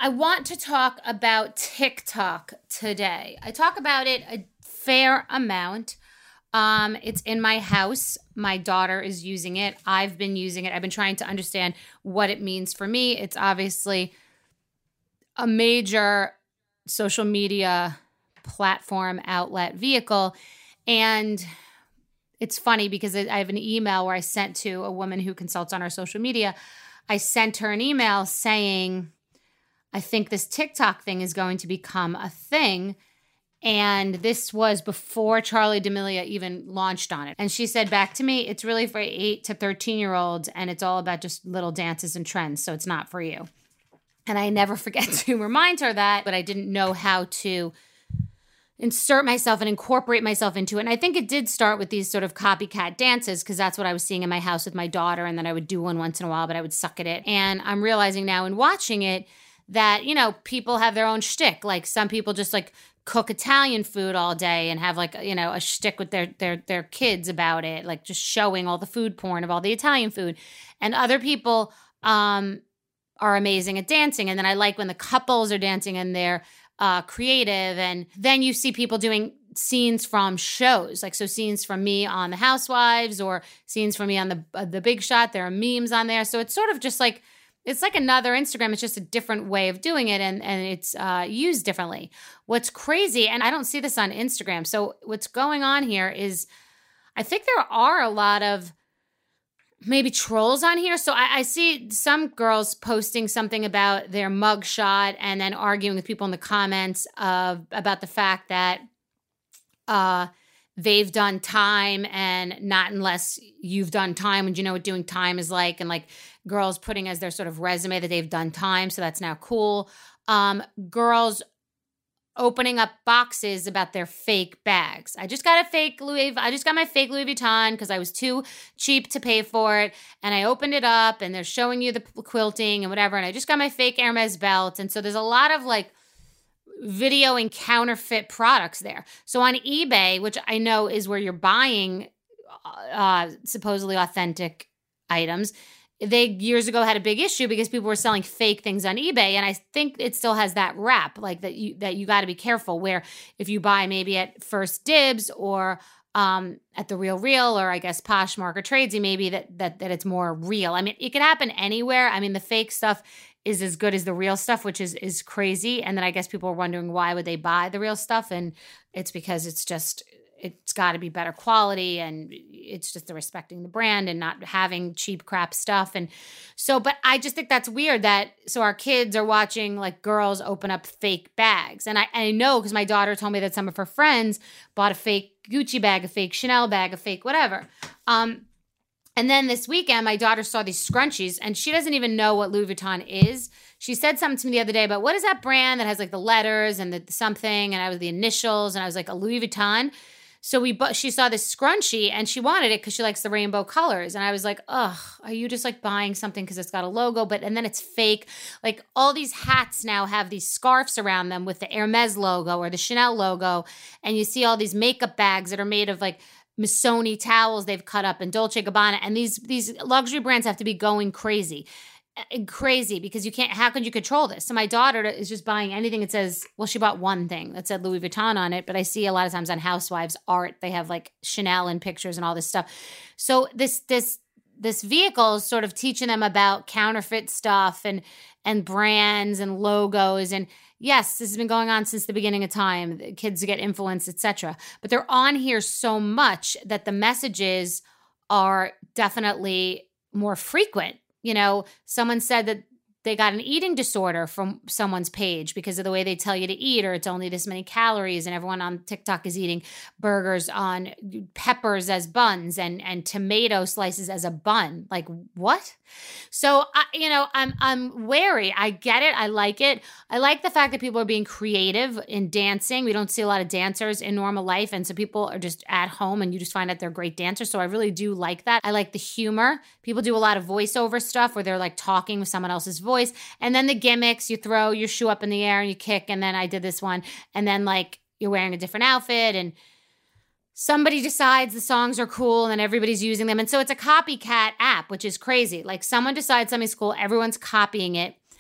I want to talk about TikTok today. I talk about it a fair amount. It's in my house. My daughter is using it. I've been using it. I've been trying to understand what it means for me. It's obviously a major social media platform outlet vehicle. And it's funny because I have an email where I sent to a woman who consults on our social media. I sent her an email saying, I think this TikTok thing is going to become a thing. And this was before Charli D'Amelio even launched on it. And she said back to me, it's really for 8 to 13-year-olds, and it's all about just little dances and trends, so it's not for you. And I never forget to remind her that, but I didn't know how to insert myself and incorporate myself into it. And I think it did start with these sort of copycat dances, because that's what I was seeing in my house with my daughter, and then I would do one once in a while, but I would suck at it. And I'm realizing now in watching it that, you know, people have their own shtick. Like some people just like cook Italian food all day and have like, you know, a shtick with their kids about it, like just showing all the food porn of all the Italian food. And other people are amazing at dancing. And then I like when the couples are dancing and they're creative. And then you see people doing scenes from shows, like so scenes from me on The Housewives or scenes from me on the Big Shot. There are memes on there. So it's sort of just like, it's like another Instagram. It's just a different way of doing it, and it's used differently. What's crazy, and I don't see this on Instagram, so what's going on here is I think there are a lot of maybe trolls on here. So I see some girls posting something about their mugshot and then arguing with people in the comments about the fact that they've done time and not unless you've done time, and you know what doing time is like, and like girls putting as their sort of resume that they've done time, so that's now cool. Girls opening up boxes about their fake bags. I just got my fake Louis Vuitton because I was too cheap to pay for it, and I opened it up and they're showing you the quilting and whatever, and I just got my fake Hermes belt. And so there's a lot of like video and counterfeit products there. So on eBay, which I know is where you're buying supposedly authentic items, they years ago had a big issue because people were selling fake things on eBay. And I think it still has that rap, like that you got to be careful, where if you buy maybe at First Dibs or at the Real, or I guess Poshmark or Tradesy, maybe that it's more real. I mean, it could happen anywhere. I mean, the fake stuff is as good as the real stuff, which is crazy. And then I guess people are wondering why would they buy the real stuff, and it's because it's got to be better quality, and it's just the respecting the brand and not having cheap crap stuff. And so, but I just think that's weird so our kids are watching like girls open up fake bags. And I know because my daughter told me that some of her friends bought a fake Gucci bag, a fake Chanel bag, a fake whatever. And then this weekend, my daughter saw these scrunchies, and she doesn't even know what Louis Vuitton is. She said something to me the other day about what is that brand that has like the letters and the something, and I was the initials, and I was like, a Louis Vuitton. So she saw this scrunchie and she wanted it because she likes the rainbow colors. And I was like, ugh, are you just like buying something because it's got a logo? And then it's fake. Like all these hats now have these scarves around them with the Hermes logo or the Chanel logo. And you see all these makeup bags that are made of like Missoni towels they've cut up and Dolce & Gabbana. And these luxury brands have to be going crazy because you can't, how could you control this? So my daughter is just buying anything that says, well, she bought one thing that said Louis Vuitton on it, but I see a lot of times on Housewives art, they have like Chanel in pictures and all this stuff. So this vehicle is sort of teaching them about counterfeit stuff and brands and logos. And yes, this has been going on since the beginning of time. The kids get influenced, etc. But they're on here so much that the messages are definitely more frequent. You know, someone said that they got an eating disorder from someone's page because of the way they tell you to eat, or it's only this many calories, and everyone on TikTok is eating burgers on peppers as buns and tomato slices as a bun. Like, what? So, I'm wary. I get it. I like it. I like the fact that people are being creative in dancing. We don't see a lot of dancers in normal life, and so people are just at home and you just find out they're great dancers. So I really do like that. I like the humor. People do a lot of voiceover stuff where they're like talking with someone else's voice. And then the gimmicks, you throw your shoe up in the air and you kick. And then I did this one. And then like you're wearing a different outfit and somebody decides the songs are cool and then everybody's using them. And so it's a copycat app, which is crazy. Like someone decides something's cool, everyone's copying it,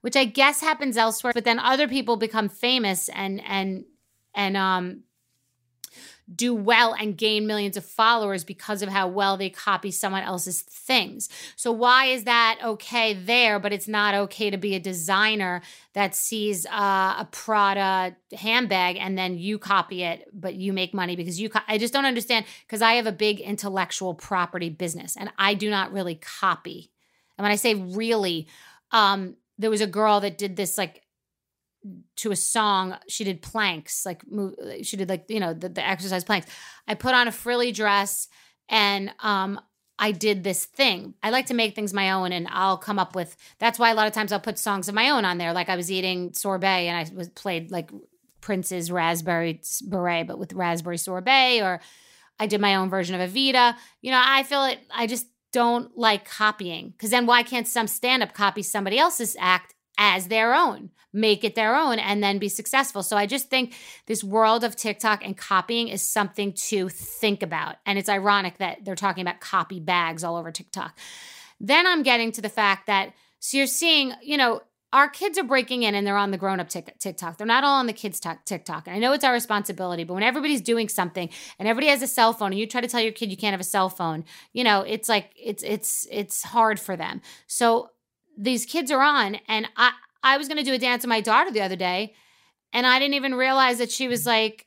which I guess happens elsewhere, but then other people become famous and do well and gain millions of followers because of how well they copy someone else's things. So why is that okay there, but it's not okay to be a designer that sees a Prada handbag and then you copy it, but you make money because I just don't understand, because I have a big intellectual property business and I do not really copy. And when I say really, there was a girl that did this like to a song. She did planks, like she did like, the exercise planks. I put on a frilly dress and I did this thing. I like to make things my own, and I'll come up with, that's why a lot of times I'll put songs of my own on there. Like I was eating sorbet and I played like Prince's Raspberry Beret, but with raspberry sorbet, or I did my own version of Evita. I feel it. I just don't like copying, because then why can't some stand-up copy somebody else's act as their own, make it their own, and then be successful? So I just think this world of TikTok and copying is something to think about. And it's ironic that they're talking about copy bags all over TikTok. Then I'm getting to the fact that, so you're seeing, our kids are breaking in and they're on the grown-up TikTok. They're not all on the kids' TikTok. And I know it's our responsibility, but when everybody's doing something and everybody has a cell phone and you try to tell your kid you can't have a cell phone, it's like, it's hard for them. So these kids are on, and I was going to do a dance with my daughter the other day, and I didn't even realize that she was like,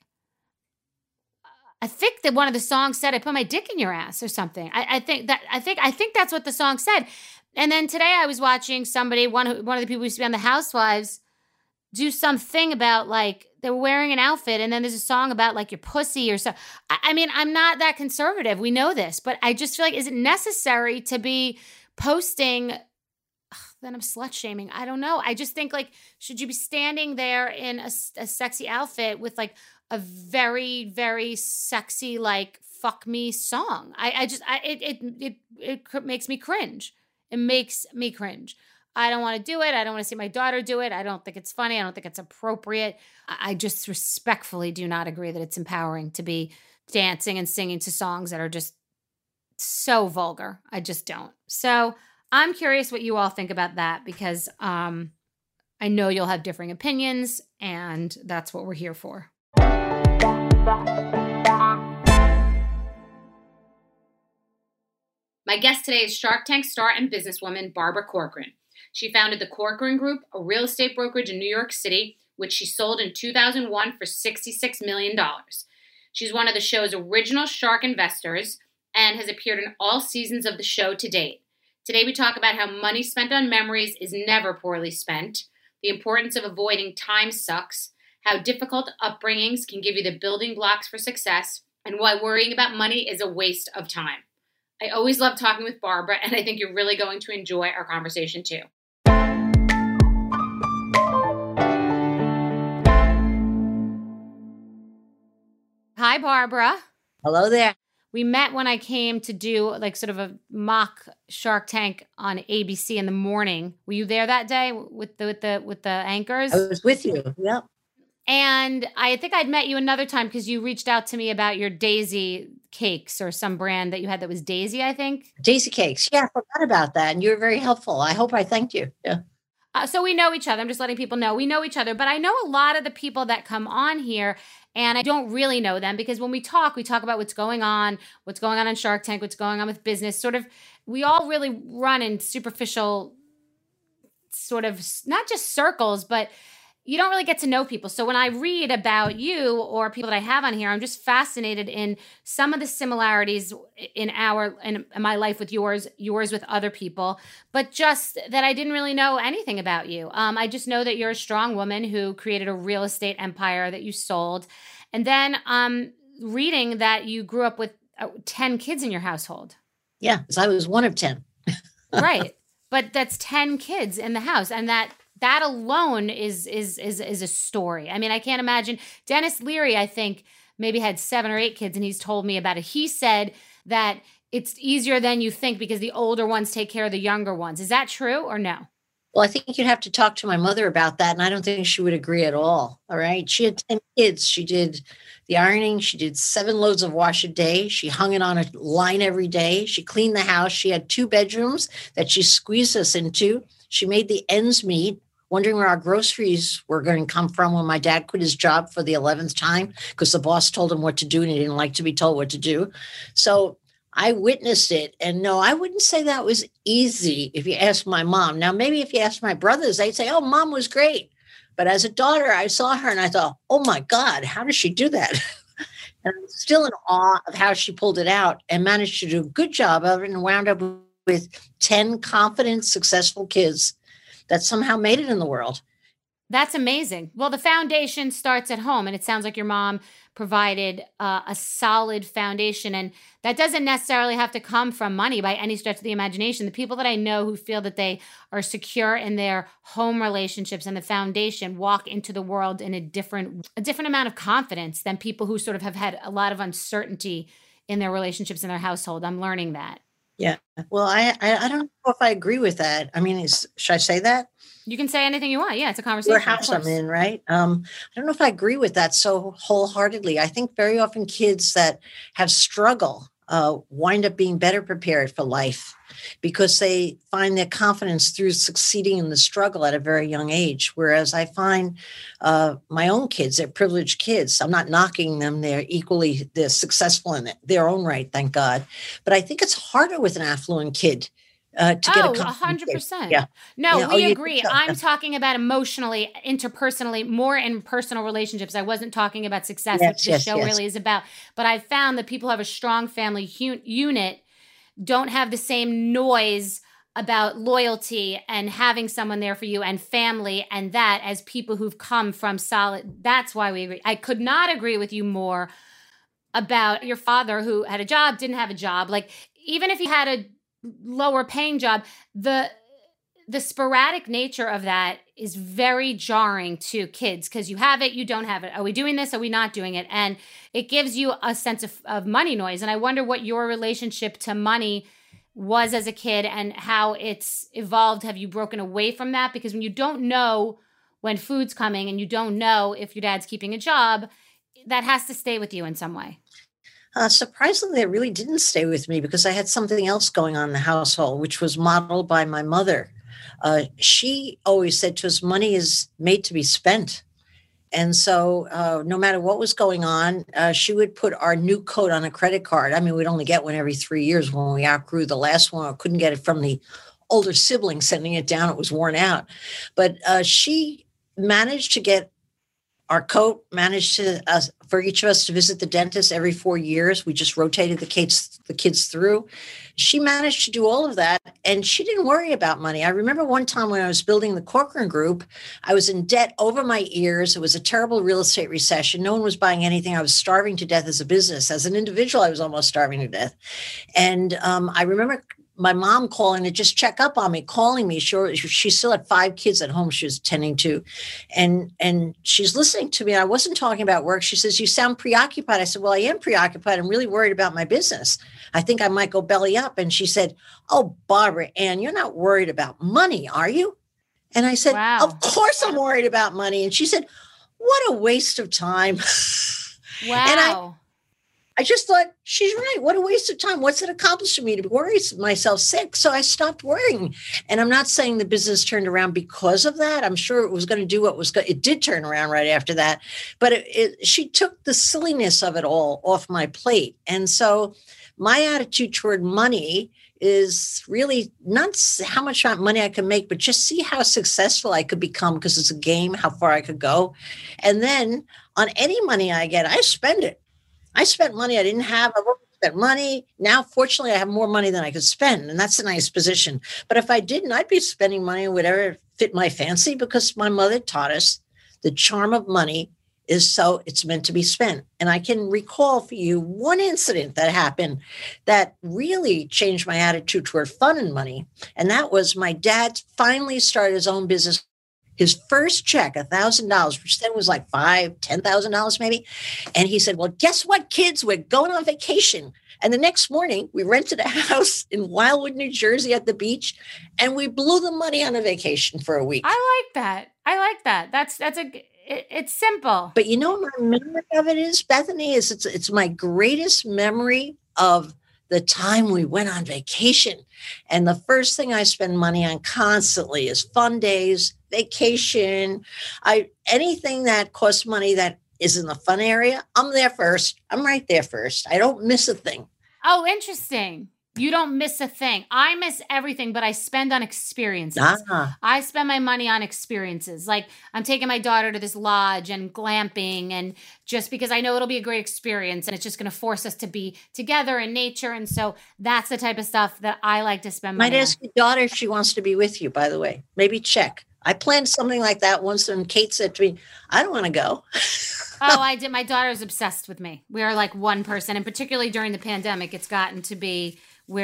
I think that one of the songs said, "I put my dick in your ass" or something. I think that's what the song said. And then today I was watching somebody, one of the people who used to be on The Housewives, do something about like they were wearing an outfit, and then there's a song about like your pussy or so. I mean, I'm not that conservative. We know this, but I just feel like, is it necessary to be posting? Then I'm slut shaming. I don't know. I just think, like, should you be standing there in a sexy outfit with like a very, very sexy, like, fuck me song? It makes me cringe. It makes me cringe. I don't want to do it. I don't want to see my daughter do it. I don't think it's funny. I don't think it's appropriate. I just respectfully do not agree that it's empowering to be dancing and singing to songs that are just so vulgar. I just don't. So I'm curious what you all think about that, because I know you'll have differing opinions, and that's what we're here for. My guest today is Shark Tank star and businesswoman Barbara Corcoran. She founded the Corcoran Group, a real estate brokerage in New York City, which she sold in 2001 for $66 million. She's one of the show's original shark investors and has appeared in all seasons of the show to date. Today we talk about how money spent on memories is never poorly spent, the importance of avoiding time sucks, how difficult upbringings can give you the building blocks for success, and why worrying about money is a waste of time. I always love talking with Barbara, and I think you're really going to enjoy our conversation too. Hi, Barbara. Hello there. We met when I came to do like sort of a mock Shark Tank on ABC in the morning. Were you there that day with the anchors? I was with you. Yep. And I think I'd met you another time because you reached out to me about your Daisy cakes, or some brand that you had that was Daisy, I think. Daisy cakes. Yeah, I forgot about that. And you were very helpful. I hope I thanked you. Yeah. So we know each other. I'm just letting people know we know each other. But I know a lot of the people that come on here, and I don't really know them, because when we talk about what's going on Shark Tank, what's going on with business. Sort of, we all really run in superficial sort of, not just circles, but you don't really get to know people. So when I read about you or people that I have on here, I'm just fascinated in some of the similarities in my life with yours with other people, but just that I didn't really know anything about you. I just know that you're a strong woman who created a real estate empire that you sold. And then reading that you grew up with 10 kids in your household. Yeah, because I was one of 10. Right. But that's 10 kids in the house. And that alone is a story. I mean, I can't imagine. Dennis Leary, I think, maybe had 7 or 8 kids, and he's told me about it. He said that it's easier than you think because the older ones take care of the younger ones. Is that true or no? Well, I think you'd have to talk to my mother about that, and I don't think she would agree at all. All right. She had 10 kids. She did the ironing. She did 7 loads of wash a day. She hung it on a line every day. She cleaned the house. She had 2 bedrooms that she squeezed us into. She made the ends meet. wondering where our groceries were going to come from when my dad quit his job for the 11th time because the boss told him what to do and he didn't like to be told what to do. So I witnessed it. And no, I wouldn't say that was easy if you ask my mom. Now, maybe if you ask my brothers, they'd say, oh, mom was great. But as a daughter, I saw her and I thought, oh my God, how does she do that? And I'm still in awe of how she pulled it out and managed to do a good job of it and wound up with 10 confident, successful kids that somehow made it in the world. That's amazing. Well, the foundation starts at home, and it sounds like your mom provided a solid foundation. And that doesn't necessarily have to come from money by any stretch of the imagination. The people that I know who feel that they are secure in their home relationships and the foundation walk into the world in a different amount of confidence than people who sort of have had a lot of uncertainty in their relationships in their household. I'm learning that. Yeah. Well, I don't know if I agree with that. I mean, should I say that? You can say anything you want. Yeah, it's a conversation. Your house I'm in, right? I don't know if I agree with that so wholeheartedly. I think very often kids that have struggle wind up being better prepared for life because they find their confidence through succeeding in the struggle at a very young age. Whereas I find my own kids, they're privileged kids. I'm not knocking them. They're successful in their own right, thank God. But I think it's harder with an affluent kid. To get 100%. Yeah. No, yeah. We agree. I'm talking about emotionally, interpersonally, more in personal relationships. I wasn't talking about success, which the show really is about. But I've found that people who have a strong family unit don't have the same noise about loyalty and having someone there for you and family and that as people who've come from solid. That's why we agree. I could not agree with you more about your father who had a job, didn't have a job. Like, even if he had a lower paying job, the sporadic nature of that is very jarring to kids because you have it, you don't have it. Are we doing this? Are we not doing it? And it gives you a sense of money noise. And I wonder what your relationship to money was as a kid and how it's evolved. Have you broken away from that? Because when you don't know when food's coming and you don't know if your dad's keeping a job, that has to stay with you in some way. Surprisingly, it really didn't stay with me because I had something else going on in the household, which was modeled by my mother. She always said to us, money is made to be spent. And so no matter what was going on, she would put our new coat on a credit card. I mean, we'd only get one every 3 years when we outgrew the last one or couldn't get it from the older sibling sending it down. It was worn out. But she managed to get our coat, managed to for each of us to visit the dentist every 4 years. We just rotated the kids through. She managed to do all of that, and she didn't worry about money. I remember one time when I was building the Corcoran Group, I was in debt over my ears. It was a terrible real estate recession. No one was buying anything. I was starving to death as a business. As an individual, I was almost starving to death. And I remember my mom calling to just check up on me, calling me. She still had 5 kids at home she was tending to. And she's listening to me. I wasn't talking about work. She says, you sound preoccupied. I said, well, I am preoccupied. I'm really worried about my business. I think I might go belly up. And she said, oh, Barbara Ann, you're not worried about money, are you? And I said, wow. Of course I'm worried about money. And she said, what a waste of time. Wow. And I just thought, she's right. What a waste of time. What's it accomplished for me to worry myself sick? So I stopped worrying. And I'm not saying the business turned around because of that. I'm sure it was going to do what was good. It did turn around right after that. But she took the silliness of it all off my plate. And so my attitude toward money is really not how much money I can make, but just see how successful I could become because it's a game, how far I could go. And then on any money I get, I spend it. I spent money I didn't have. I spent money. Now, fortunately, I have more money than I could spend, and that's a nice position. But if I didn't, I'd be spending money on whatever fit my fancy because my mother taught us the charm of money is so it's meant to be spent. And I can recall for you one incident that happened that really changed my attitude toward fun and money. And that was my dad finally started his own business. His first check, $1,000, which then was like $5,000, $10,000 maybe. And he said, well, guess what, kids? We're going on vacation. And the next morning, we rented a house in Wildwood, New Jersey at the beach, and we blew the money on a vacation for a week. I like that. It's simple. But you know what my memory of it is, Bethany? It's my greatest memory of the time we went on vacation. And the first thing I spend money on constantly is fun days, vacation. Anything that costs money that is in the fun area, I'm there first. I'm right there first. I don't miss a thing. Oh, interesting. You don't miss a thing. I miss everything, but I spend on experiences. I spend my money on experiences. Like I'm taking my daughter to this lodge and glamping, and just because I know it'll be a great experience and it's just going to force us to be together in nature. And so that's the type of stuff that I like to spend money on. Might ask your daughter if she wants to be with you, by the way. Maybe check. I planned something like that once, and Kate said to me, I don't want to go. Oh, I did. My daughter is obsessed with me. We are like one person, and particularly during the pandemic, it's gotten to be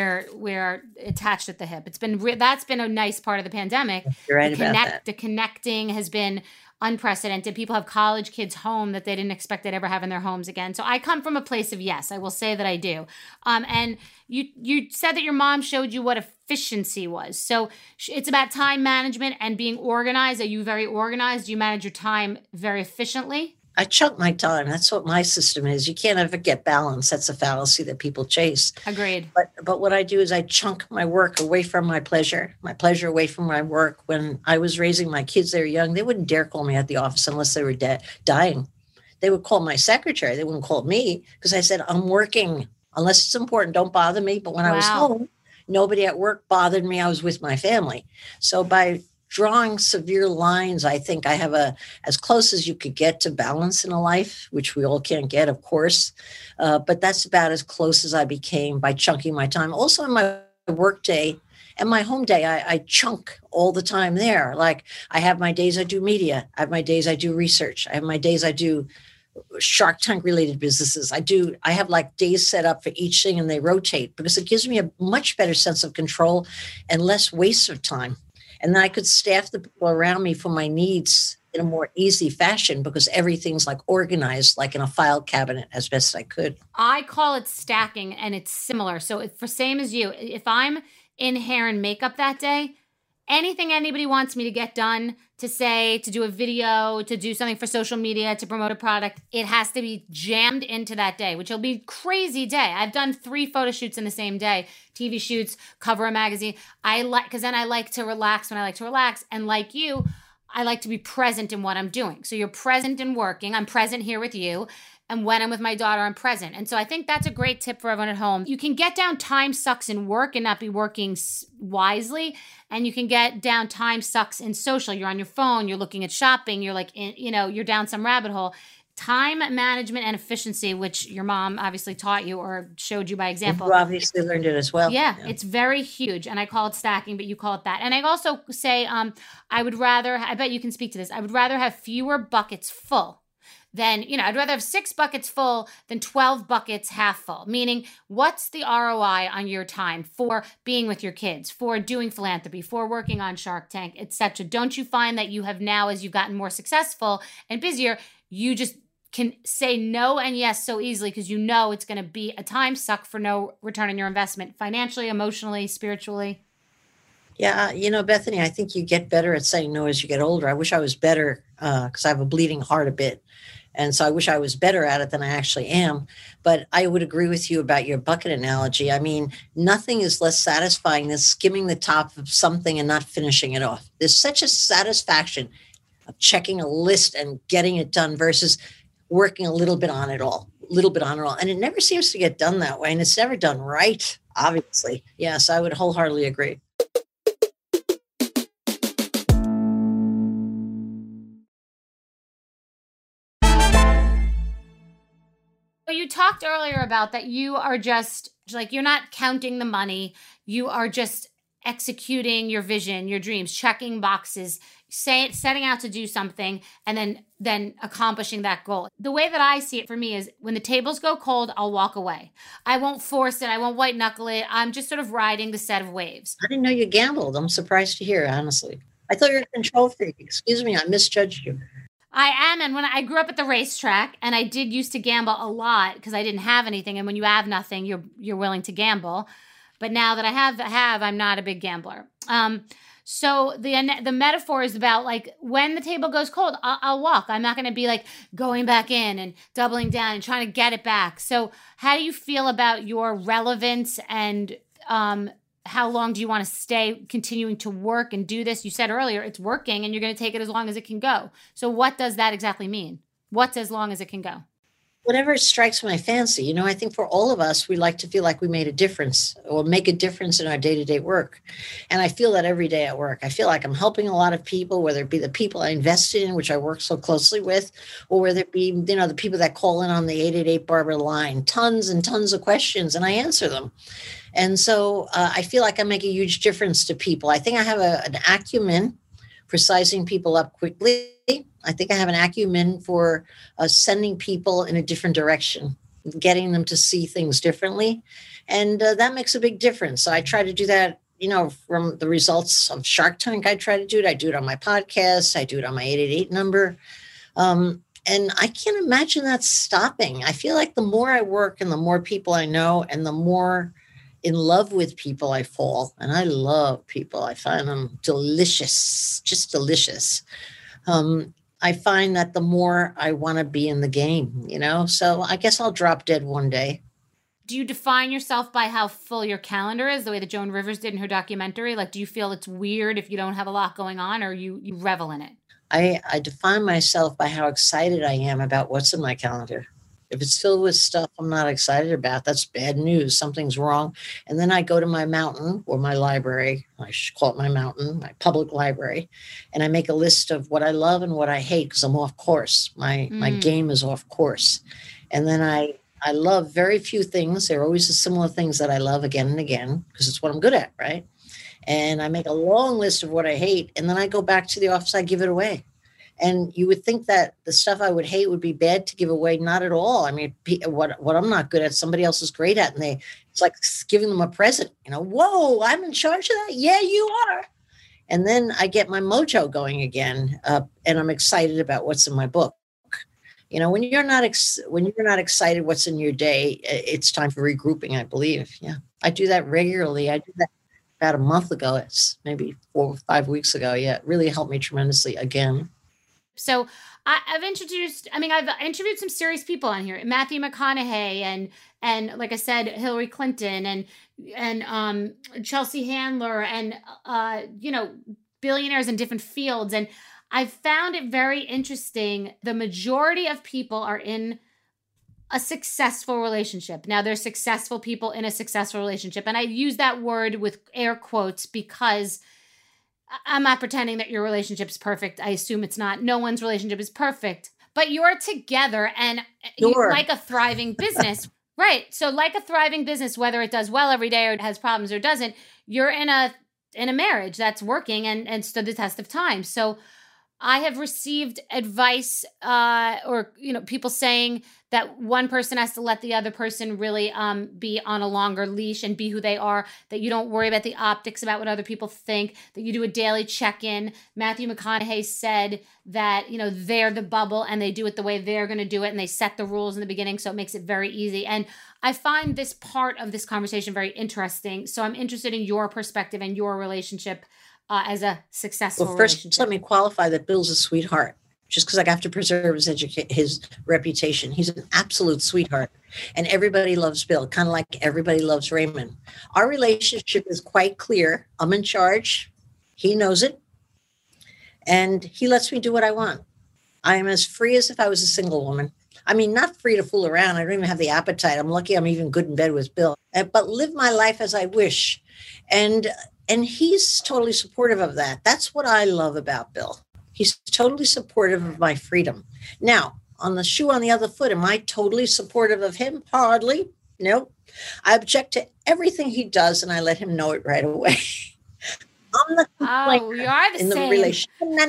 we're attached at the hip. It's been that's been a nice part of the pandemic. You're right about that. The connecting has been unprecedented. People have college kids home that they didn't expect they'd ever have in their homes again. So I come from a place of yes. I will say that I do. And you said that your mom showed you what efficiency was. So it's about time management and being organized. Are you very organized? Do you manage your time very efficiently? I chunk my time. That's what my system is. You can't ever get balance. That's a fallacy that people chase. Agreed. But what I do is I chunk my work away from my pleasure away from my work. When I was raising my kids, they were young. They wouldn't dare call me at the office unless they were dying. They would call my secretary. They wouldn't call me because I said, I'm working. Unless it's important, don't bother me. But when I was home, nobody at work bothered me. I was with my family. So by drawing severe lines, I think I have as close as you could get to balance in a life, which we all can't get, of course. But that's about as close as I became by chunking my time. Also in my work day and my home day, I chunk all the time there. Like I have my days I do media. I have my days I do research. I have my days I do Shark Tank related businesses. I have like days set up for each thing, and they rotate because it gives me a much better sense of control and less waste of time. And then I could staff the people around me for my needs in a more easy fashion because everything's like organized, like in a file cabinet as best I could. I call it stacking, and it's similar. So for same as you, if I'm in hair and makeup that day, anything anybody wants me to get done, to say, to do a video, to do something for social media, to promote a product, it has to be jammed into that day, which will be a crazy day. I've done 3 photo shoots in the same day, TV shoots, cover a magazine. Because then I like to relax when I like to relax. And like you, I like to be present in what I'm doing. So you're present in working. I'm present here with you. And when I'm with my daughter, I'm present. And so I think that's a great tip for everyone at home. You can get down time sucks in work and not be working wisely. And you can get down time sucks in social. You're on your phone, you're looking at shopping, you're like, you're down some rabbit hole. Time management and efficiency, which your mom obviously taught you or showed you by example. You obviously learned it as well. Yeah, it's very huge. And I call it stacking, but you call it that. And I also say, I bet you can speak to this. I would rather have fewer buckets full than, I'd rather have 6 buckets full than 12 buckets half full. Meaning, what's the ROI on your time for being with your kids, for doing philanthropy, for working on Shark Tank, etc.? Don't you find that you have now, as you've gotten more successful and busier, you just can say no and yes so easily because you know it's going to be a time suck for no return on your investment, financially, emotionally, spiritually? Yeah, Bethany, I think you get better at saying no as you get older. I wish I was better because I have a bleeding heart a bit. And so I wish I was better at it than I actually am. But I would agree with you about your bucket analogy. I mean, nothing is less satisfying than skimming the top of something and not finishing it off. There's such a satisfaction of checking a list and getting it done versus working a little bit on it all. And it never seems to get done that way. And it's never done right, obviously. Yes, I would wholeheartedly agree. You talked earlier about that you are just like, you're not counting the money. You are just executing your vision, your dreams, checking boxes, setting out to do something, and then accomplishing that goal. The way that I see it for me is when the tables go cold, I'll walk away. I won't force it. I won't white knuckle it. I'm just sort of riding the set of waves. I didn't know you gambled. I'm surprised to hear, honestly. I thought you were a control freak. Excuse me, I misjudged you. I am. And when I grew up at the racetrack, and I did used to gamble a lot because I didn't have anything. And when you have nothing, you're willing to gamble. But now that I have, I'm not a big gambler. So the metaphor is about like when the table goes cold, I'll walk. I'm not going to be like going back in and doubling down and trying to get it back. So how do you feel about your relevance and how long do you want to stay continuing to work and do this? You said earlier it's working and you're going to take it as long as it can go. So what does that exactly mean? What's as long as it can go? Whatever strikes my fancy. You know, I think for all of us, we like to feel like we made a difference or make a difference in our day-to-day work. And I feel that every day at work. I feel like I'm helping a lot of people, whether it be the people I invested in, which I work so closely with, or whether it be, you know, the people that call in on the 888 Barbara line, tons and tons of questions, and I answer them. And so I feel like I make a huge difference to people. I think I have an acumen for sizing people up quickly. I think I have an acumen for sending people in a different direction, getting them to see things differently. And that makes a big difference. So I try to do that, you know, from the results of Shark Tank. I try to do it. I do it on my podcast. I do it on my 888 number. And I can't imagine that stopping. I feel like the more I work and the more people I know and the more in love with people I fall. And I love people. I find them delicious, just delicious. I find that the more I want to be in the game, you know, so I guess I'll drop dead one day. Do you define yourself by how full your calendar is, the way that Joan Rivers did in her documentary? Like, do you feel it's weird if you don't have a lot going on, or you revel in it? I define myself by how excited I am about what's in my calendar. If it's filled with stuff I'm not excited about, that's bad news. Something's wrong. And then I go to my mountain or my library. I should call it my mountain, my public library. And I make a list of what I love and what I hate because I'm off course. My game is off course. And then I love very few things. There are always the similar things that I love again and again because it's what I'm good at, right? And I make a long list of what I hate. And then I go back to the office, I give it away. And you would think that the stuff I would hate would be bad to give away. Not at all. I mean, what I'm not good at, somebody else is great at. And it's like giving them a present, you know, whoa, I'm in charge of that. Yeah, you are. And then I get my mojo going again. And I'm excited about what's in my book. You know, when you're not excited what's in your day, it's time for regrouping, I believe. Yeah, I do that regularly. I did that about a month ago. It's maybe 4 or 5 weeks ago. Yeah, it really helped me tremendously again. So I've interviewed some serious people on here, Matthew McConaughey and like I said, Hillary Clinton and Chelsea Handler and, you know, billionaires in different fields. And I found it very interesting. The majority of people are in a successful relationship. Now, there's successful people in a successful relationship. And I use that word with air quotes because I'm not pretending that your relationship's perfect. I assume it's not. No one's relationship is perfect. But you're together and Sure. like a thriving business. Right. So like a thriving business, whether it does well every day or it has problems or doesn't, you're in a marriage that's working and stood the test of time. So I have received advice or, you know, people saying that one person has to let the other person really be on a longer leash and be who they are, that you don't worry about the optics, about what other people think, that you do a daily check-in. Matthew McConaughey said that, you know, they're the bubble and they do it the way they're going to do it and they set the rules in the beginning, so it makes it very easy. And I find this part of this conversation very interesting. So I'm interested in your perspective and your relationship as a successful relationship. First, let me qualify that Bill's a sweetheart. Just because I have to preserve his reputation. He's an absolute sweetheart. And everybody loves Bill, kind of like everybody loves Raymond. Our relationship is quite clear. I'm in charge. He knows it. And he lets me do what I want. I am as free as if I was a single woman. I mean, not free to fool around. I don't even have the appetite. I'm lucky I'm even good in bed with Bill. But live my life as I wish. And he's totally supportive of that. That's what I love about Bill. He's totally supportive of my freedom. Now, on the shoe on the other foot, am I totally supportive of him? Hardly. No. I object to everything he does, and I let him know it right away. I'm the complainer we are the in the same. relationship.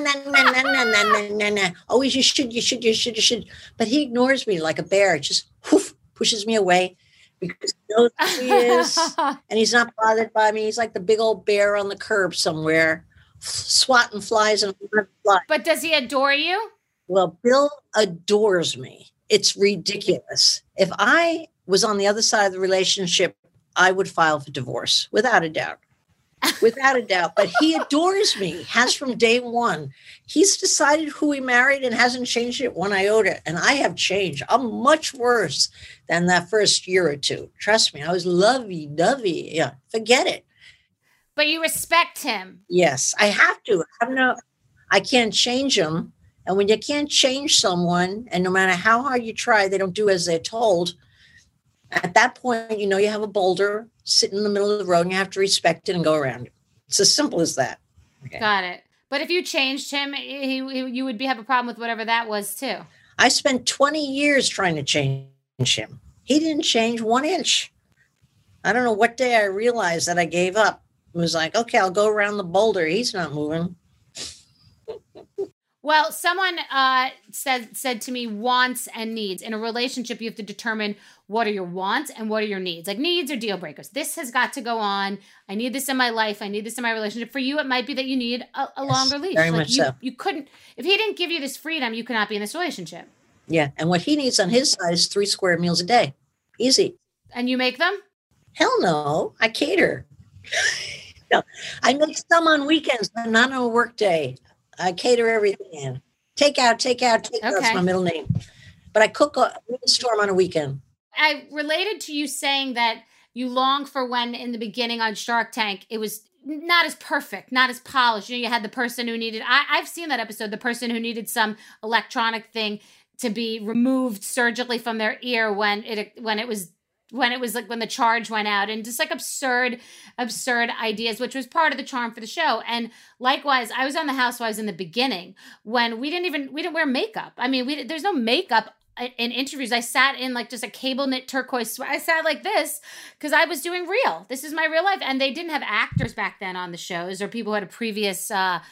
Nah. Always you should. But he ignores me like a bear. Just pushes me away because he knows who he is, and he's not bothered by me. He's like the big old bear on the curb somewhere, swatting flies and flies. But does he adore you? Well, Bill adores me. It's ridiculous. If I was on the other side of the relationship, I would file for divorce without a doubt. without a doubt. But he adores me, has from day one. He's decided who he married and hasn't changed it one iota. And I have changed. I'm much worse than that first year or two. Trust me, I was lovey-dovey. Yeah, forget it. But you respect him. Yes, I have to. I can't change him. And when you can't change someone, and no matter how hard you try, they don't do as they're told, at that point, you have a boulder sitting in the middle of the road and you have to respect it and go around it. It's as simple as that. Okay. Got it. But if you changed him, you would have a problem with whatever that was too. I spent 20 years trying to change him. He didn't change 1 inch. I don't know what day I realized that I gave up. It was like, okay, I'll go around the boulder. He's not moving. Well, someone said to me, wants and needs. In a relationship, you have to determine what are your wants and what are your needs. Like, needs are deal breakers. This has got to go on. I need this in my life. I need this in my relationship. For you, it might be that you need a longer leash. Very much so. You couldn't, if he didn't give you this freedom, you could not be in this relationship. Yeah. And what he needs on his side is 3 square meals a day. Easy. And you make them? Hell no. I cater. No, I make some on weekends, but not on a work day. I cater everything in. Take out. Okay. That's my middle name. But I cook a storm on a weekend. I related to you saying that you long for when in the beginning on Shark Tank, it was not as perfect, not as polished. You had the person who needed, I've seen that episode, the person who needed some electronic thing to be removed surgically from their ear when it was like when the charge went out, and just like absurd ideas, which was part of the charm for the show. And likewise, I was on the Housewives in the beginning when we didn't wear makeup. I mean, there's no makeup in interviews. I sat in like just a cable knit turquoise. I sat like this because I was doing real. This is my real life. And they didn't have actors back then on the shows or people who had a previous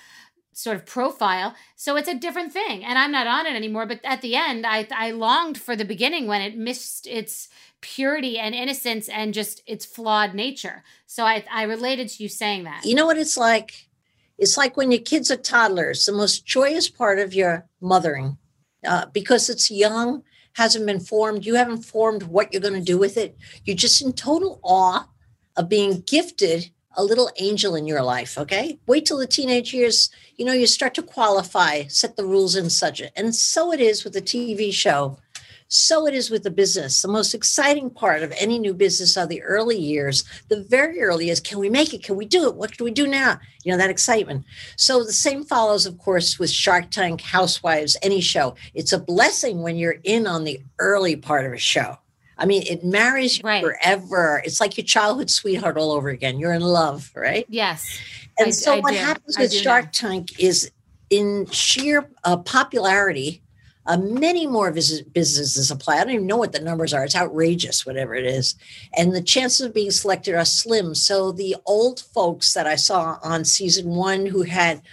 sort of profile. So it's a different thing. And I'm not on it anymore. But at the end, I longed for the beginning when it missed its purity and innocence and just its flawed nature. So I related to you saying that. You know what it's like? It's like when your kids are toddlers, the most joyous part of your mothering, because it's young, hasn't been formed. You haven't formed what you're going to do with it. You're just in total awe of being gifted a little angel in your life. Okay. Wait till the teenage years, you start to qualify, set the rules and such. And so it is with the TV show. So it is with the business. The most exciting part of any new business are the early years. The very early is, can we make it? Can we do it? What do we do now? That excitement. So the same follows, of course, with Shark Tank, Housewives, any show. It's a blessing when you're in on the early part of a show. I mean, it marries you forever. It's like your childhood sweetheart all over again. You're in love, right? Yes. And what happens with Shark Tank is in sheer popularity, many more businesses apply. I don't even know what the numbers are. It's outrageous, whatever it is. And the chances of being selected are slim. So the old folks that I saw on season 1 who had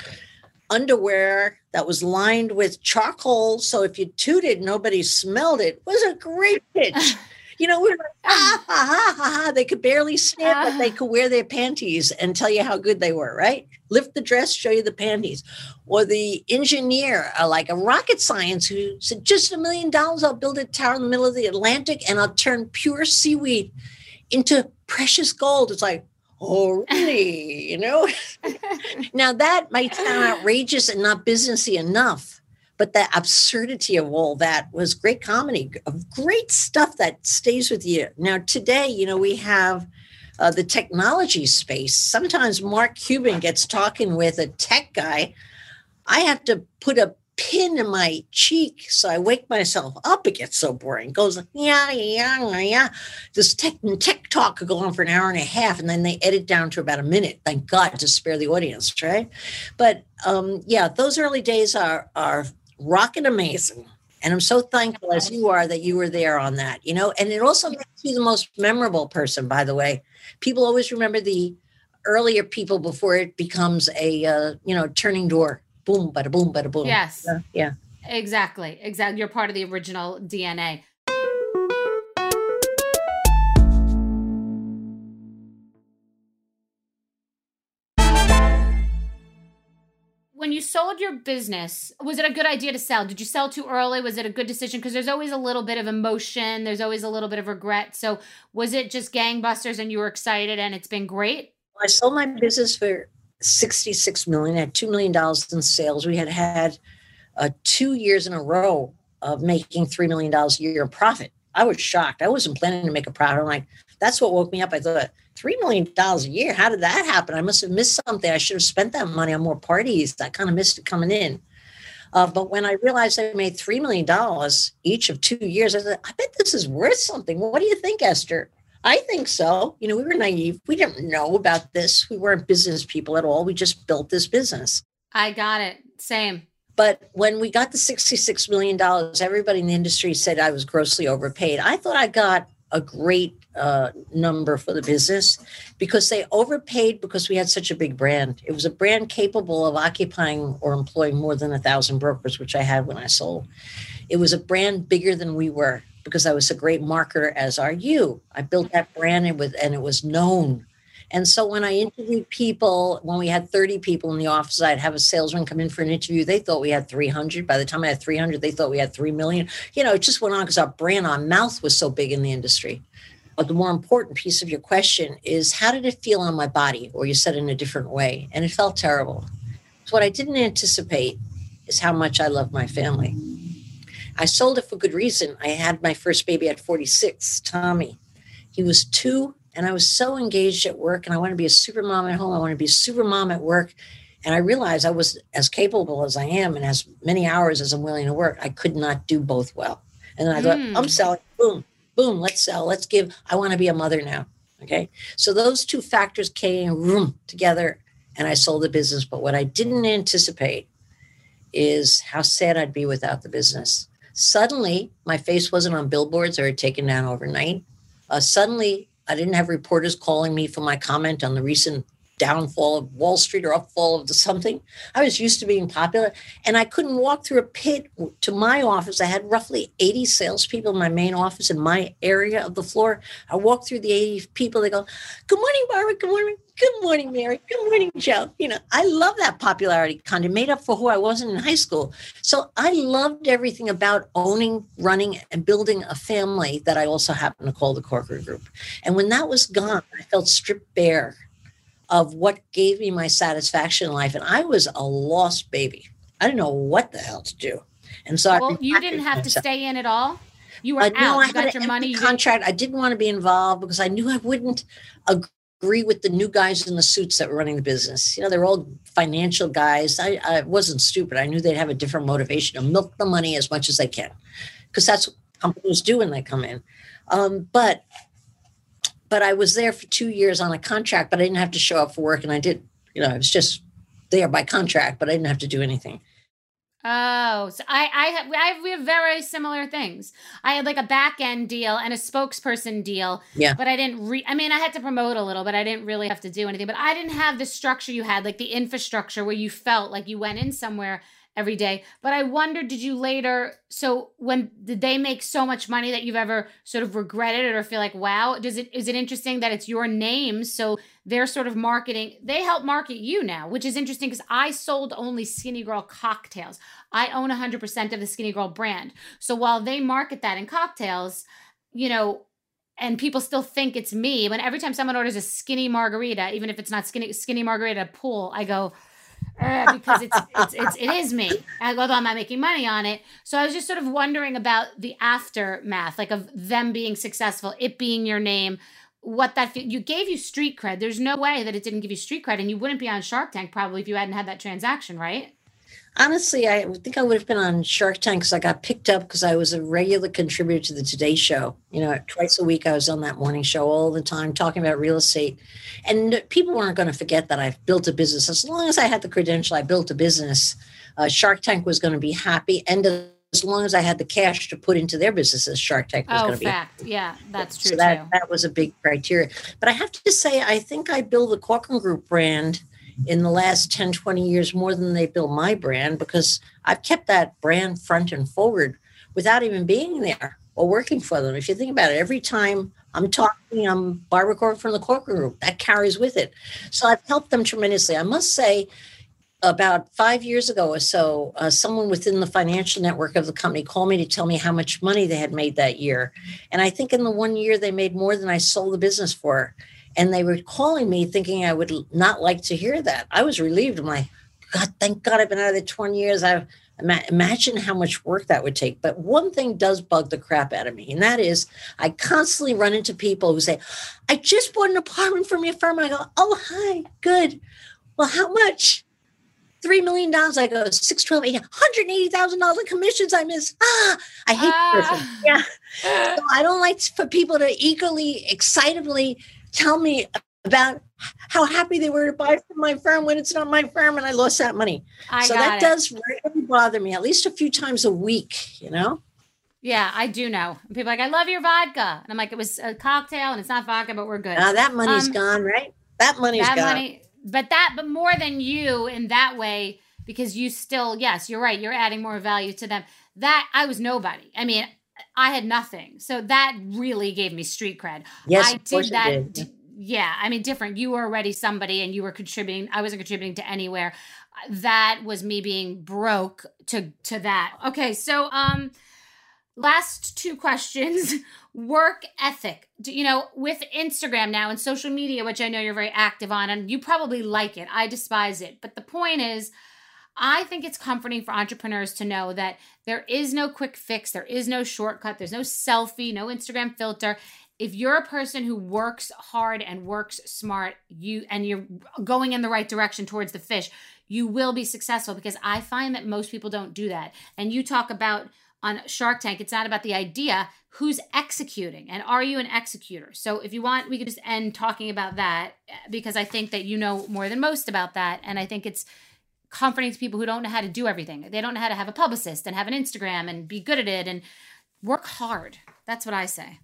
underwear that was lined with charcoal, so if you tooted, nobody smelled it, was a great pitch. We were like, ha, ha, ha, ha. They could barely stand, but they could wear their panties and tell you how good they were, right? Lift the dress, show you the panties. Or the engineer, like a rocket science, who said, just $1 million, I'll build a tower in the middle of the Atlantic and I'll turn pure seaweed into precious gold. It's like, oh, really? Now that might sound outrageous and not businessy enough. But the absurdity of all that was great comedy, of great stuff that stays with you. Now, today, we have the technology space. Sometimes Mark Cuban gets talking with a tech guy. I have to put a pin in my cheek so I wake myself up. It gets so boring. It goes, yeah. This tech talk could go on for an hour and a half, and then they edit down to about a minute. Thank God, to spare the audience, right? But those early days are rockin' amazing. And I'm so thankful, as you are, that you were there on that, and it also makes you the most memorable person, by the way. People always remember the earlier people before it becomes a, turning door. Boom, bada boom, bada boom. Yes. Yeah. Exactly. You're part of the original DNA. When you sold your business, was it a good idea to sell? Did you sell too early? Was it a good decision? Because there's always a little bit of emotion. There's always a little bit of regret. So was it just gangbusters and you were excited and it's been great? I sold my business for 66 million. I had $2 million in sales. We had 2 years in a row of making $3 million a year in profit. I was shocked. I wasn't planning to make a profit. I'm like, that's what woke me up. I thought, $3 million a year. How did that happen? I must have missed something. I should have spent that money on more parties. I kind of missed it coming in. But when I realized I made $3 million each of 2 years, I said, I bet this is worth something. What do you think, Esther? I think so. We were naive. We didn't know about this. We weren't business people at all. We just built this business. I got it. Same. But when we got the $66 million, everybody in the industry said I was grossly overpaid. I thought I got a great number for the business because they overpaid because we had such a big brand. It was a brand capable of occupying or employing more than 1,000 brokers, which I had when I sold. It was a brand bigger than we were because I was a great marketer, as are you. I built that brand and it was known. And so when I interviewed people, when we had 30 people in the office, I'd have a salesman come in for an interview. They thought we had 300. By the time I had 300, they thought we had 3 million. It just went on because our brand, our mouth was so big in the industry. But the more important piece of your question is, how did it feel on my body? Or you said it in a different way. And it felt terrible. So what I didn't anticipate is how much I love my family. I sold it for good reason. I had my first baby at 46, Tommy. He was 2. And I was so engaged at work, and I want to be a super mom at home. I want to be a super mom at work. And I realized I was as capable as I am and as many hours as I'm willing to work. I could not do both well. And then I thought, I'm selling. Boom, boom, let's sell. Let's give. I want to be a mother now. Okay. So those two factors came together, and I sold the business. But what I didn't anticipate is how sad I'd be without the business. Suddenly, my face wasn't on billboards or taken down overnight. Suddenly, I didn't have reporters calling me for my comment on the recent downfall of Wall Street or upfall of something. I was used to being popular, and I couldn't walk through a pit to my office. I had roughly 80 salespeople in my main office in my area of the floor. I walked through the 80 people. They go, "Good morning, Barbara. Good morning. Good morning, Mary. Good morning, Joe." I love that popularity, kind of made up for who I wasn't in high school. So I loved everything about owning, running, and building a family that I also happen to call the Corcoran Group. And when that was gone, I felt stripped bare of what gave me my satisfaction in life. And I was a lost baby. I didn't know what the hell to do. And so you didn't have to stay in at all? You were out. No, you got your money. Contract. I didn't want to be involved because I knew I wouldn't agree with the new guys in the suits that were running the business. They're all financial guys. I wasn't stupid. I knew they'd have a different motivation to milk the money as much as they can, because that's what companies do when they come in. But I was there for 2 years on a contract, but I didn't have to show up for work. And I did, I was just there by contract, but I didn't have to do anything. Oh, so we have very similar things. I had like a back end deal and a spokesperson deal. Yeah. But I didn't I had to promote a little, but I didn't really have to do anything. But I didn't have the structure you had, like the infrastructure where you felt like you went in somewhere every day. But I wonder, did they make so much money that you've ever sort of regretted it or feel like, wow, is it interesting that it's your name? So they're sort of they help market you now, which is interesting because I sold only Skinny Girl cocktails. I own 100% of the Skinny Girl brand. So while they market that in cocktails, and people still think it's me, when every time someone orders a skinny margarita, even if it's not skinny margarita pool, I go, because it is me. Although I'm not making money on it. So I was just sort of wondering about the aftermath, like of them being successful, it being your name, what that you gave you street cred. There's no way that it didn't give you street cred, and you wouldn't be on Shark Tank probably if you hadn't had that transaction, right? Honestly, I think I would have been on Shark Tank because I got picked up because I was a regular contributor to the Today Show. Twice a week I was on that morning show all the time talking about real estate. And people weren't going to forget that I've built a business. As long as I had the credential, I built a business. Shark Tank was going to be happy. And as long as I had the cash to put into their businesses, Shark Tank was going to be happy. Yeah, that's true so that was a big criteria. But I have to say, I think I built the Corcoran Group brand in the last 10, 20 years more than they built my brand, because I've kept that brand front and forward without even being there or working for them. If you think about it, every time I'm talking, I'm Barbara Corcoran from the Corcoran Group. That carries with it. So I've helped them tremendously. I must say, about 5 years ago or so, someone within the financial network of the company called me to tell me how much money they had made that year. And I think in the 1 year they made more than I sold the business for. And they were calling me thinking I would not like to hear that. I was relieved. I'm like, God, thank God I've been out of there 20 years. Imagine how much work that would take. But one thing does bug the crap out of me, and that is I constantly run into people who say, I just bought an apartment from your firm. I go, oh, hi, good. Well, how much? $3 million. I go, 6, 12, 8, $180,000 in commissions I miss. I hate the person. Yeah. So I don't like for people to eagerly, excitedly tell me about how happy they were to buy from my firm when it's not my firm and I lost that money. So that does really bother me at least a few times a week, you know? Yeah, I do know. People are like, I love your vodka. And I'm like, it was a cocktail and it's not vodka, but we're good. Now that money's gone, right? That money's gone. But more than you in that way, because you still, yes, you're right. You're adding more value to them. That I was nobody. I mean, I had nothing. So that really gave me street cred. Yes, I did that. Yeah. I mean, different. You were already somebody and you were contributing. I wasn't contributing to anywhere. That was me being broke to that. Okay. So, last 2 questions. Work ethic. With Instagram now and social media, which I know you're very active on, and you probably like it. I despise it. But the point is, I think it's comforting for entrepreneurs to know that there is no quick fix. There is no shortcut. There's no selfie, no Instagram filter. If you're a person who works hard and works smart, and you're going in the right direction towards the fish, you will be successful, because I find that most people don't do that. And you talk about on Shark Tank, it's not about the idea, who's executing, and are you an executor? So if you want, we could just end talking about that, because I think that you know more than most about that. And I think it's comforting to people who don't know how to do everything. They don't know how to have a publicist and have an Instagram and be good at it and work hard. That's what I say.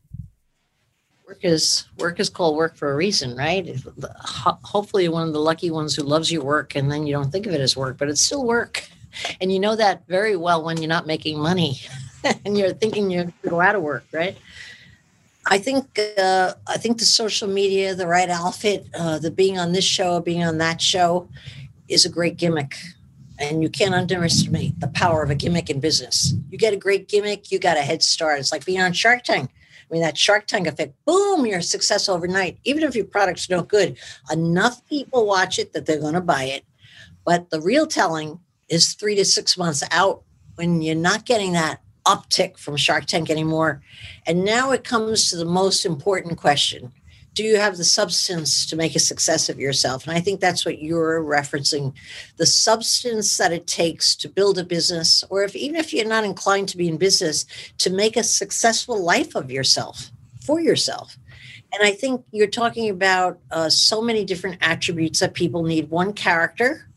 Work is called work for a reason, right? Hopefully you're one of the lucky ones who loves your work, and then you don't think of it as work, but it's still work. And you know that very well when you're not making money and you're thinking you're going to go out of work, right? I think the social media, the right outfit, the being on this show, being on that show is a great gimmick. And you can't underestimate the power of a gimmick in business. You get a great gimmick, you got a head start. It's like being on Shark Tank. I mean, that Shark Tank effect, boom, you're a success overnight. Even if your product's no good, enough people watch it that they're going to buy it. But the real telling is 3 to 6 months out when you're not getting that uptick from Shark Tank anymore. And now it comes to the most important question. Do you have the substance to make a success of yourself? And I think that's what you're referencing, the substance that it takes to build a business, or even if you're not inclined to be in business, to make a successful life of yourself, for yourself. And I think you're talking about so many different attributes that people need. One, character.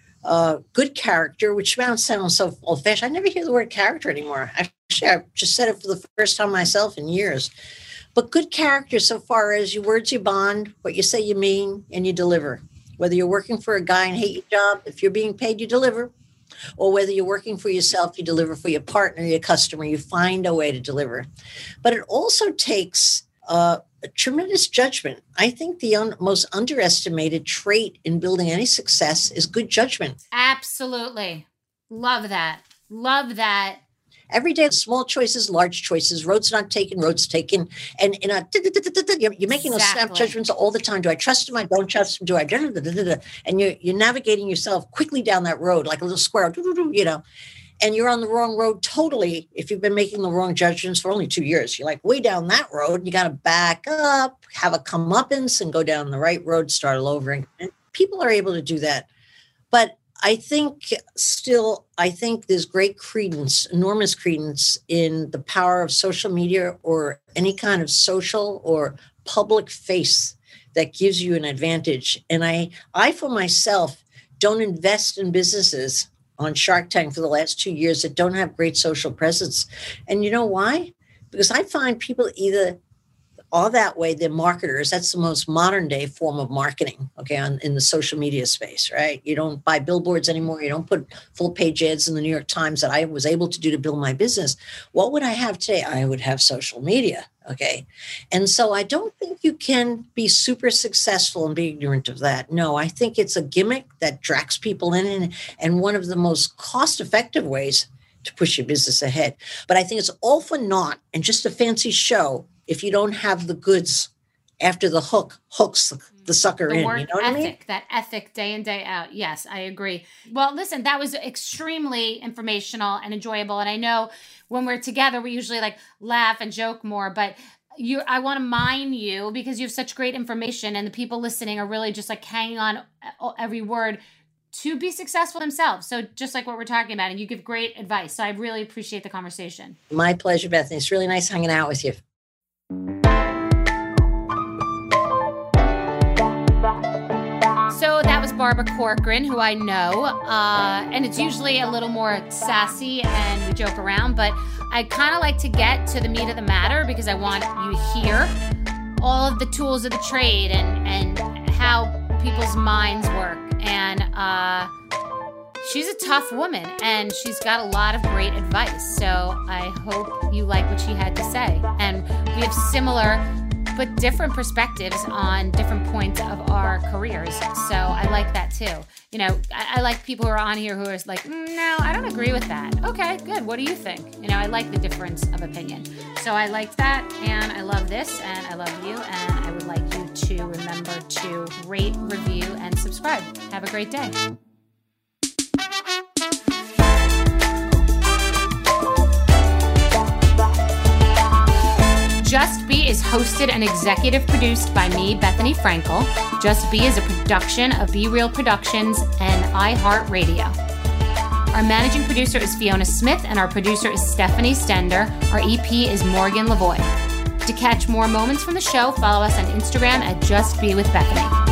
Good character, which sounds so old-fashioned. I never hear the word character anymore. Actually, I just said it for the first time myself in years. But good character so far as your words you bond, what you say you mean, and you deliver. Whether you're working for a guy and hate your job, if you're being paid, you deliver. Or whether you're working for yourself, you deliver for your partner, your customer, you find a way to deliver. But it also takes a tremendous judgment. I think the most underestimated trait in building any success is good judgment. Absolutely. Love that. Love that. Every day, small choices, large choices, roads not taken, roads taken. And you're making those snap judgments all the time. Do I trust him? I don't trust him. Do I? And you're navigating yourself quickly down that road like a little squirrel, and you're on the wrong road totally if you've been making the wrong judgments for only 2 years. You're like way down that road. You got to back up, have a comeuppance, and go down the right road, start all over. And people are able to do that. But I think there's great credence, enormous credence in the power of social media or any kind of social or public face that gives you an advantage. And I for myself, don't invest in businesses on Shark Tank for the last 2 years that don't have great social presence. And you know why? Because I find people either are that way, they're marketers. That's the most modern day form of marketing, okay, in the social media space, right? You don't buy billboards anymore. You don't put full page ads in the New York Times that I was able to do to build my business. What would I have today? I would have social media, okay? And so I don't think you can be super successful and be ignorant of that. No, I think it's a gimmick that drags people in and one of the most cost-effective ways to push your business ahead. But I think it's all for naught and just a fancy show if you don't have the goods after the hook hooks the sucker the in. work You know what ethic, I mean? that ethic day in, day out. Yes, I agree. Well, listen, that was extremely informational and enjoyable. And I know when we're together, we usually like laugh and joke more, but I want to mine you because you have such great information and the people listening are really just like hanging on every word to be successful themselves. So just like what we're talking about, and you give great advice. So I really appreciate the conversation. My pleasure, Bethany. It's really nice hanging out with you. So that was Barbara Corcoran, who I know, and it's usually a little more sassy and we joke around, but I kind of like to get to the meat of the matter because I want you to hear all of the tools of the trade and how people's minds work. And she's a tough woman and she's got a lot of great advice. So I hope you like what she had to say. And we have similar but different perspectives on different points of our careers. So I like that too. You know, I like people who are on here who are like, no, I don't agree with that. Okay, good. What do you think? You know, I like the difference of opinion. So I like that, and I love this, and I love you, and I would like you to remember to rate, review, and subscribe. Have a great day. Just Be is hosted and executive produced by me, Bethany Frankel. Just Be is a production of Be Real Productions and iHeartRadio. Our managing producer is Fiona Smith, and our producer is Stephanie Stender. Our EP is Morgan Lavoie. To catch more moments from the show, follow us on Instagram at Just Be with Bethany.